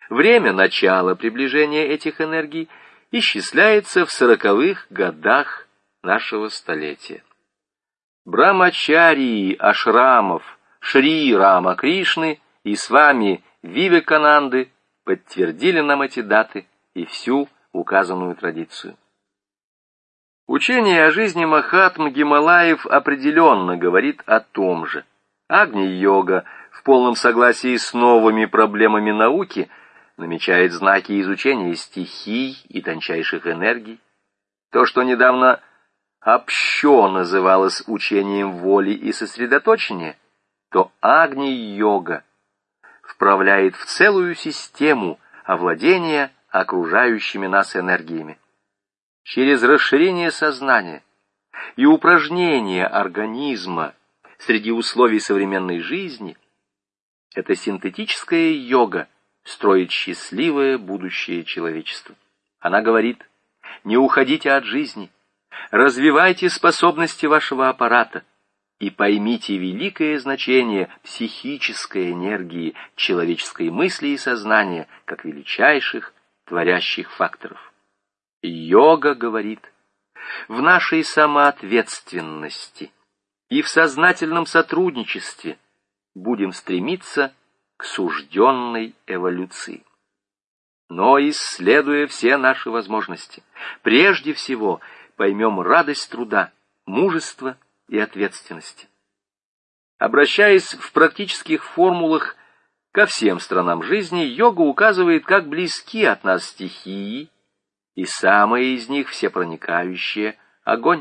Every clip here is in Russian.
Время начала приближения этих энергий исчисляется в 40-х годах нашего столетия. Брамачарии ашрамов Шри Рама Кришны и Свами Вивекананды подтвердили нам эти даты и всю указанную традицию. Учение о жизни Махатм Гималаев определенно говорит о том же. Агни-йога в полном согласии с новыми проблемами науки намечает знаки изучения стихий и тончайших энергий. То, что недавно общо называлось учением воли и сосредоточения, то Агни-йога вправляет в целую систему овладения окружающими нас энергиями. Через расширение сознания и упражнение организма среди условий современной жизни эта синтетическая йога строит счастливое будущее человечества. Она говорит: не уходите от жизни, развивайте способности вашего аппарата и поймите великое значение психической энергии человеческой мысли и сознания как величайших творящих факторов. Йога говорит: в нашей самоответственности и в сознательном сотрудничестве будем стремиться к сужденной эволюции. Но, исследуя все наши возможности, прежде всего поймем радость труда, мужества и ответственности. Обращаясь в практических формулах ко всем сторонам жизни, йога указывает, как близки от нас стихии, и самая из них всепроникающая — огонь.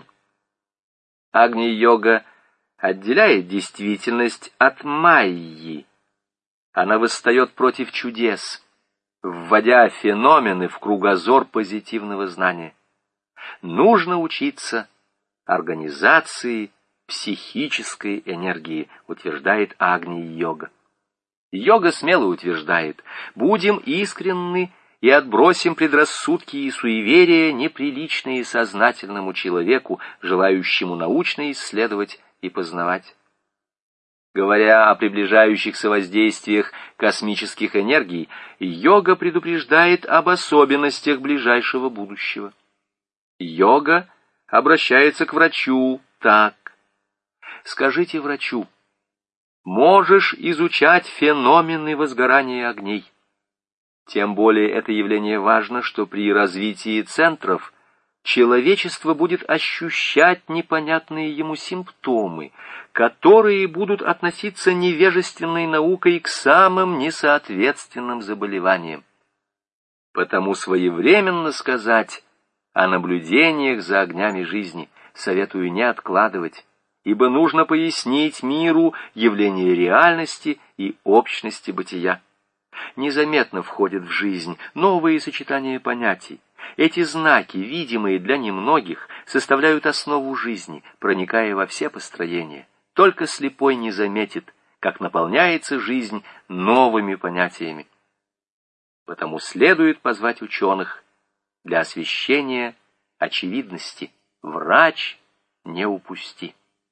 Агни-йога отделяет действительность от майи. Она восстает против чудес, вводя феномены в кругозор позитивного знания. Нужно учиться организации психической энергии, утверждает Агни-йога. Йога смело утверждает: будем искренны и отбросим предрассудки и суеверия, неприличные сознательному человеку, желающему научно исследовать и познавать. Говоря о приближающихся воздействиях космических энергий, йога предупреждает об особенностях ближайшего будущего. Йога обращается к врачу так: скажите врачу: можешь изучать феномены возгорания огней. Тем более это явление важно, что при развитии центров человечество будет ощущать непонятные ему симптомы, которые будут относиться невежественной наукой к самым несоответственным заболеваниям. Потому своевременно сказать о наблюдениях за огнями жизни советую не откладывать, ибо нужно пояснить миру явление реальности и общности бытия. Незаметно входят в жизнь новые сочетания понятий. Эти знаки, видимые для немногих, составляют основу жизни, проникая во все построения. Только слепой не заметит, как наполняется жизнь новыми понятиями. Потому следует позвать ученых для освещения очевидности. Врач, не упусти.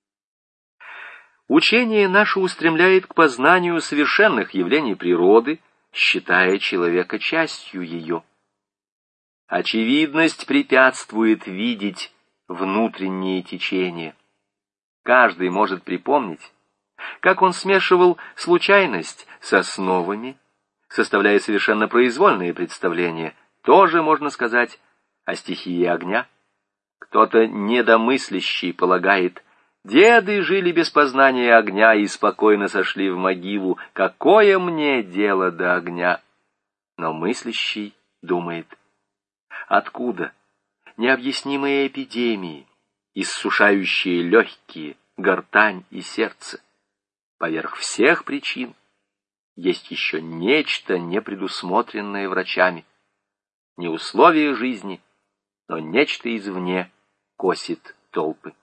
Учение наше устремляет к познанию совершенных явлений природы, считая человека частью ее. Очевидность препятствует видеть внутренние течения. Каждый может припомнить, как он смешивал случайность с основами, составляя совершенно произвольные представления. Тоже можно сказать о стихии огня. Кто-то недомыслящий полагает: деды жили без познания огня и спокойно сошли в могилу. Какое мне дело до огня? Но мыслящий думает: откуда необъяснимые эпидемии, иссушающие легкие, гортань и сердце? Поверх всех причин есть еще нечто непредусмотренное врачами. Не условия жизни, но нечто извне косит толпы.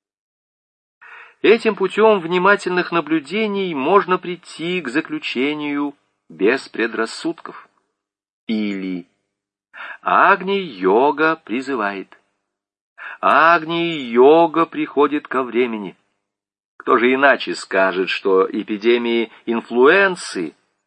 Этим путем внимательных наблюдений можно прийти к заключению без предрассудков. Или Агни-йога призывает. Агни-йога приходит ко времени. Кто же иначе скажет, что эпидемии инфлюенции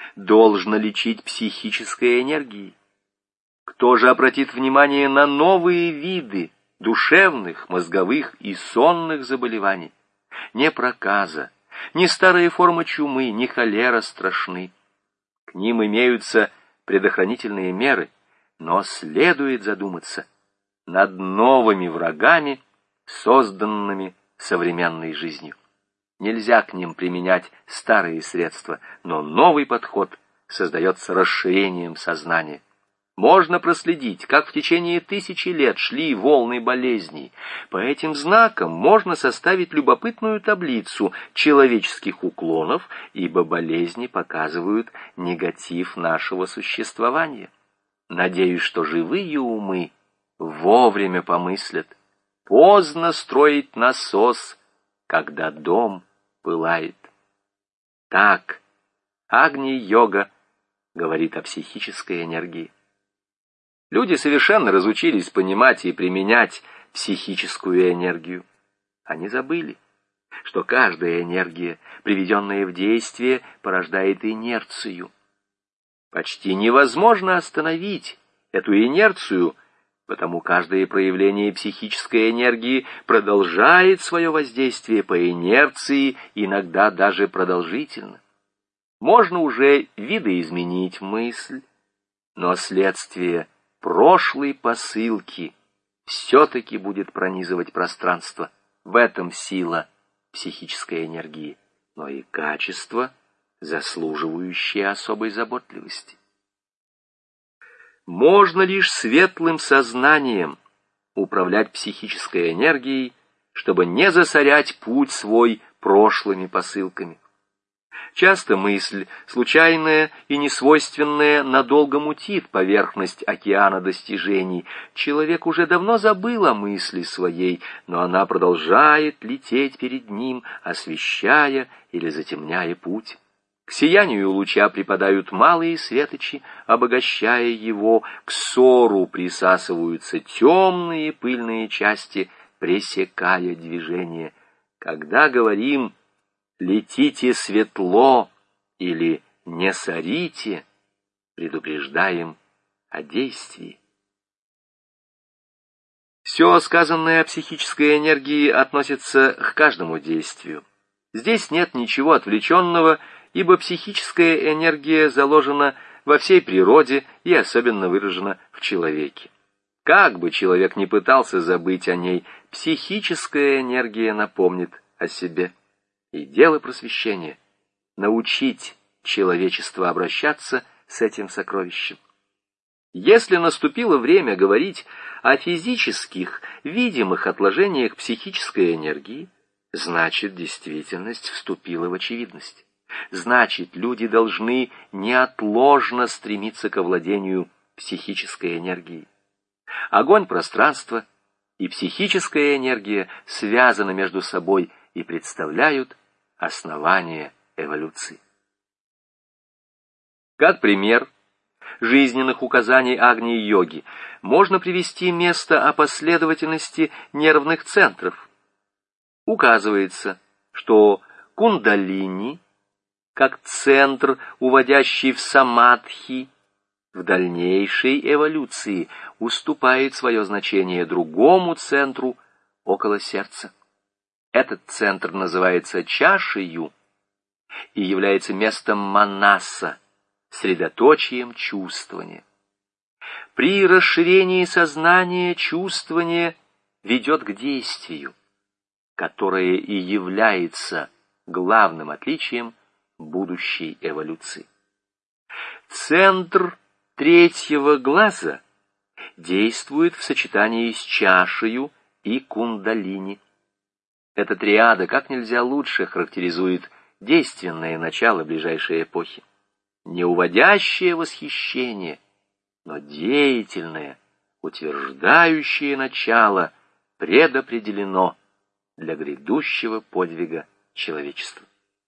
должно лечить психической энергией? Кто же обратит внимание на новые виды душевных, мозговых и сонных заболеваний? Не проказа, ни старые формы чумы, ни холера страшны. К ним имеются предохранительные меры, но следует задуматься над новыми врагами, созданными современной жизнью. Нельзя к ним применять старые средства, но новый подход создается расширением сознания. Можно проследить, как в течение тысячи лет шли волны болезней. По этим знакам можно составить любопытную таблицу человеческих уклонов, ибо болезни показывают негатив нашего существования. Надеюсь, что живые умы вовремя помыслят. Поздно строить насос, когда дом пылает. Так Агни-йога говорит о психической энергии. Люди совершенно разучились понимать и применять психическую энергию. Они забыли, что каждая энергия, приведенная в действие, порождает инерцию. Почти невозможно остановить эту инерцию, потому каждое проявление психической энергии продолжает свое воздействие по инерции, иногда даже продолжительно. Можно уже видоизменить мысль, но следствие прошлой посылки все-таки будет пронизывать пространство. В этом сила психической энергии, но и качество, заслуживающее особой заботливости. Можно лишь светлым сознанием управлять психической энергией, чтобы не засорять путь свой прошлыми посылками. Часто мысль, случайная и несвойственная, надолго мутит поверхность океана достижений. Человек уже давно забыл о мысли своей, но она продолжает лететь перед ним, освещая или затемняя путь. К сиянию луча припадают малые светочи, обогащая его, к ссору присасываются темные пыльные части, пресекая движение. Когда говорим «летите светло» или «не сорите», предупреждаем о действии. Все сказанное о психической энергии относится к каждому действию. Здесь нет ничего отвлеченного, ибо психическая энергия заложена во всей природе и особенно выражена в человеке. Как бы человек ни пытался забыть о ней, психическая энергия напомнит о себе. И дело просвещения — научить человечество обращаться с этим сокровищем. Если наступило время говорить о физических, видимых отложениях психической энергии, значит, действительность вступила в очевидность. Значит, люди должны неотложно стремиться к овладению психической энергией. Огонь пространства и психическая энергия связаны между собой и представляют основание эволюции. Как пример жизненных указаний Агни-йоги можно привести место о последовательности нервных центров. Указывается, что кундалини, как центр, уводящий в самадхи, в дальнейшей эволюции уступает свое значение другому центру около сердца. Этот центр называется чашею и является местом манаса, средоточием чувствования. При расширении сознания чувствование ведет к действию, которое и является главным отличием будущей эволюции. Центр третьего глаза действует в сочетании с чашею и кундалини. Эта триада как нельзя лучше характеризует действенное начало ближайшей эпохи. Не уводящее восхищение, но деятельное, утверждающее начало предопределено для грядущего подвига человечества.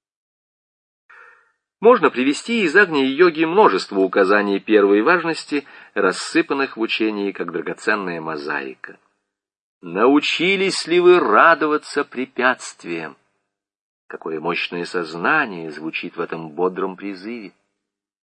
Можно привести из Агни-йоги множество указаний первой важности, рассыпанных в учении как драгоценная мозаика. Научились ли вы радоваться препятствиям? Какое мощное сознание звучит в этом бодром призыве.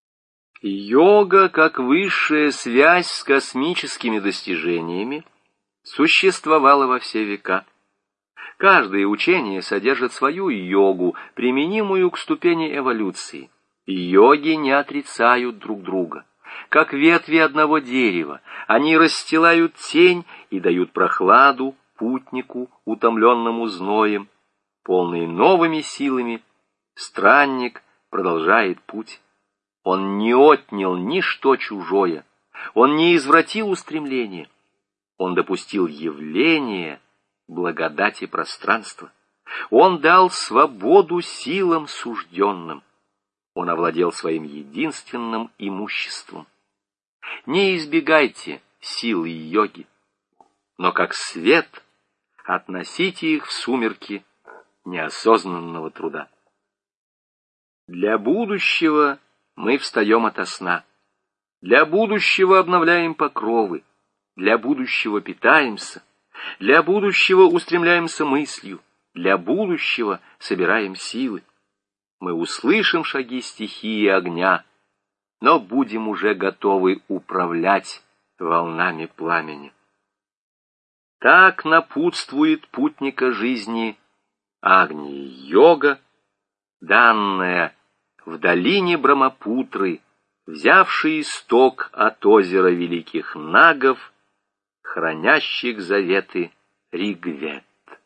Йога, как высшая связь с космическими достижениями, существовала во все века. Каждое учение содержит свою йогу, применимую к ступени эволюции. Йоги не отрицают друг друга. Как ветви одного дерева, они расстилают тень и дают прохладу путнику, утомленному зноем. Полный новыми силами, странник продолжает путь. Он не отнял ничто чужое, он не извратил устремление, он допустил явление благодати пространства. Он дал свободу силам сужденным. Он овладел своим единственным имуществом. Не избегайте силы йоги, но как свет относите их в сумерки неосознанного труда. Для будущего мы встаем ото сна. Для будущего обновляем покровы. Для будущего питаемся. Для будущего устремляемся мыслью. Для будущего собираем силы. Мы услышим шаги стихии огня, но будем уже готовы управлять волнами пламени. Так напутствует путника жизни Агни-йога, данная в долине Брамапутры, взявший исток от озера великих нагов, хранящих заветы Ригвед.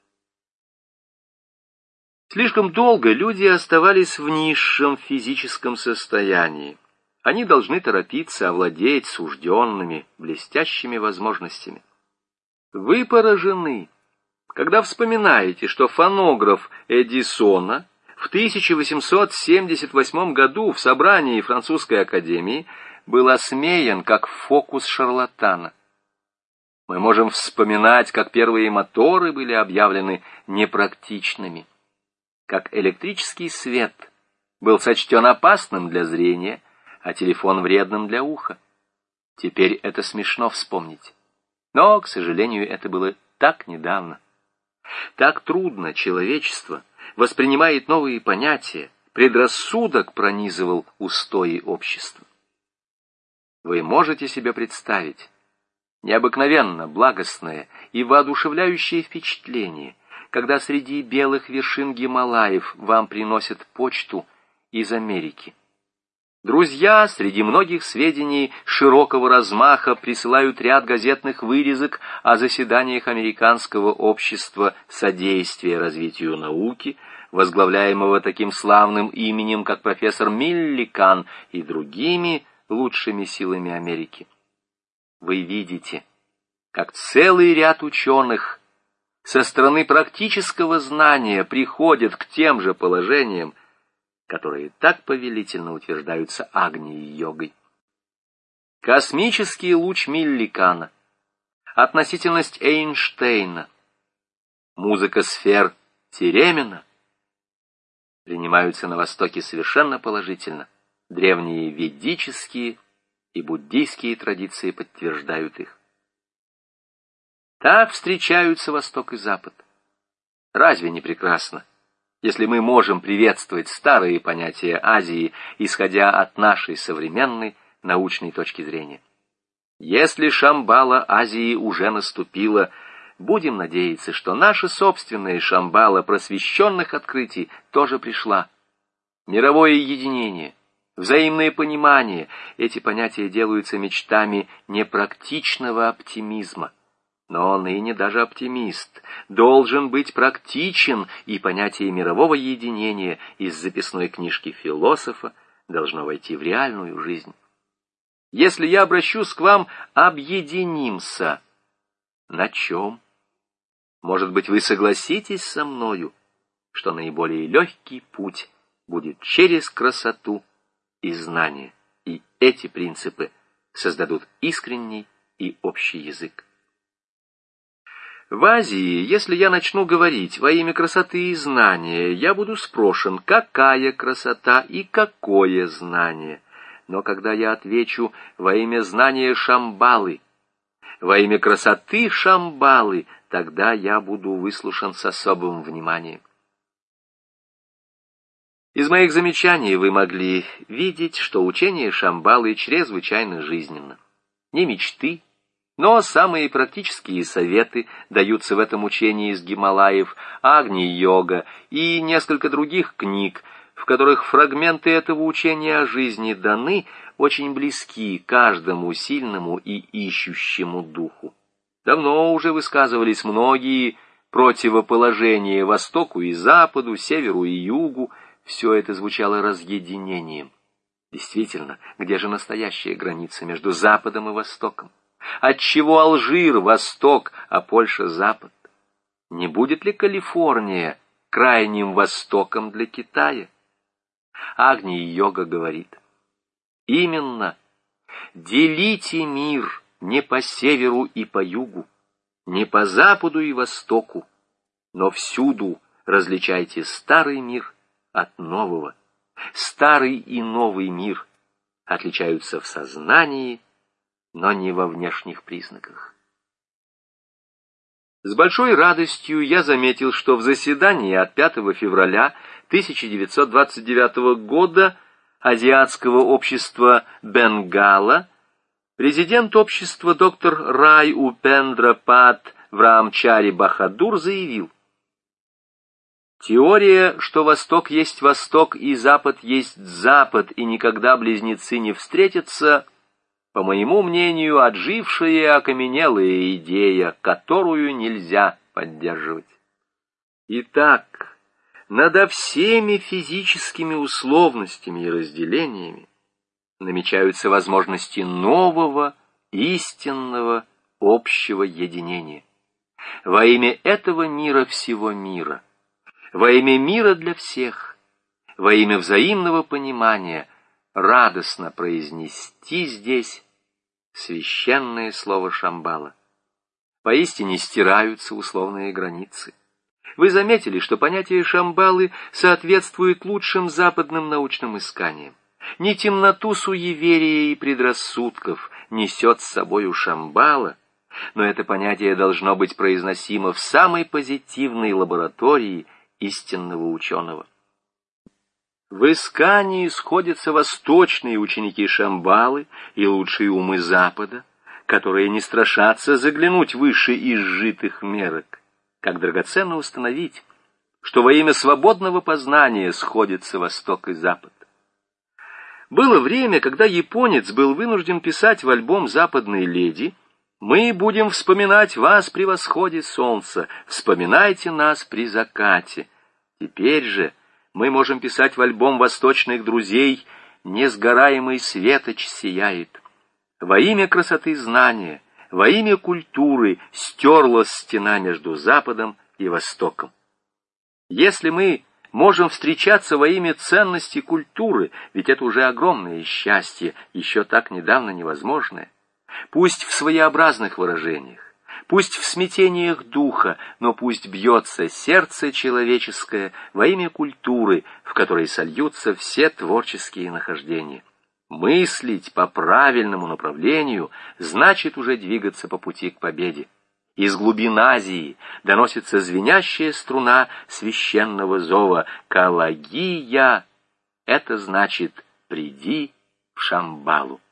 Слишком долго люди оставались в низшем физическом состоянии. Они должны торопиться овладеть сужденными, блестящими возможностями. Вы поражены, когда вспоминаете, что фонограф Эдисона в 1878 году в собрании Французской академии был осмеян как фокус шарлатана. Мы можем вспоминать, как первые моторы были объявлены непрактичными, как электрический свет был сочтен опасным для зрения, а телефон вредным для уха. Теперь это смешно вспомнить. Но, к сожалению, это было так недавно. Так трудно человечество воспринимает новые понятия, предрассудок пронизывал устои общества. Вы можете себе представить необыкновенно благостное и воодушевляющее впечатление, когда среди белых вершин Гималаев вам приносят почту из Америки. Друзья среди многих сведений широкого размаха присылают ряд газетных вырезок о заседаниях Американского общества содействия развитию науки, возглавляемого таким славным именем, как профессор Милликан и другими лучшими силами Америки. Вы видите, как целый ряд ученых со стороны практического знания приходят к тем же положениям, которые так повелительно утверждаются Агни-йогой. Космический луч Милликана, относительность Эйнштейна, музыка сфер Теремина принимаются на Востоке совершенно положительно. Древние ведические и буддийские традиции подтверждают их. Так встречаются Восток и Запад. Разве не прекрасно, если мы можем приветствовать старые понятия Азии, исходя от нашей современной научной точки зрения? Если Шамбала Азии уже наступила, будем надеяться, что наша собственная Шамбала просвещенных открытий тоже пришла. Мировое единение, взаимное понимание — эти понятия делаются мечтами непрактичного оптимизма. Но ныне даже оптимист должен быть практичен, и понятие мирового единения из записной книжки философа должно войти в реальную жизнь. Если я обращусь к вам «объединимся», на чем? Может быть, вы согласитесь со мною, что наиболее легкий путь будет через красоту и знание, и эти принципы создадут искренний и общий язык. В Азии, если я начну говорить во имя красоты и знания, я буду спрошен, какая красота и какое знание. Но когда я отвечу во имя знания Шамбалы, во имя красоты Шамбалы, тогда я буду выслушан с особым вниманием. Из моих замечаний вы могли видеть, что учение Шамбалы чрезвычайно жизненно. Не мечты, но самые практические советы даются в этом учении из Гималаев, Агни-йога и несколько других книг, в которых фрагменты этого учения о жизни даны, очень близки каждому сильному и ищущему духу. Давно уже высказывались многие противоположения Востоку и Западу, Северу и Югу. Все это звучало разъединением. Действительно, где же настоящая граница между Западом и Востоком? Отчего Алжир — Восток, а Польша — Запад? Не будет ли Калифорния крайним Востоком для Китая? Агни-йога говорит: именно, делите мир не по северу и по югу, не по западу и востоку, но всюду различайте старый мир от нового. Старый и новый мир отличаются в сознании, но не во внешних признаках. С большой радостью я заметил, что в заседании от 5 февраля 1929 года Азиатского общества Бенгала президент общества доктор Рай Упендра Пат Врамчари Бахадур заявил: теория, что Восток есть Восток и Запад есть Запад, и никогда близнецы не встретятся, по моему мнению, отжившая и окаменелая идея, которую нельзя поддерживать. Итак, надо всеми физическими условностями и разделениями намечаются возможности нового, истинного, общего единения. Во имя этого мира всего мира, во имя мира для всех, во имя взаимного понимания радостно произнести здесь священное слово Шамбала. Поистине стираются условные границы. Вы заметили, что понятие Шамбалы соответствует лучшим западным научным исканиям. Не темноту суеверия и предрассудков несет с собою Шамбала, но это понятие должно быть произносимо в самой позитивной лаборатории истинного ученого. В искании сходятся восточные ученики Шамбалы и лучшие умы Запада, которые не страшатся заглянуть выше изжитых мерок. Как драгоценно установить, что во имя свободного познания сходятся Восток и Запад. Было время, когда японец был вынужден писать в альбом «Западной леди»: «Мы будем вспоминать вас при восходе солнца, вспоминайте нас при закате». Теперь же мы можем писать в альбом восточных друзей: «Несгораемый светоч сияет». Во имя красоты знания, во имя культуры стерлась стена между Западом и Востоком. Если мы можем встречаться во имя ценности культуры, ведь это уже огромное счастье, еще так недавно невозможное, пусть в своеобразных выражениях, пусть в смятениях духа, но пусть бьется сердце человеческое во имя культуры, в которой сольются все творческие нахождения. Мыслить по правильному направлению значит уже двигаться по пути к победе. Из глубин Азии доносится звенящая струна священного зова «Калагия». Это значит «приди в Шамбалу».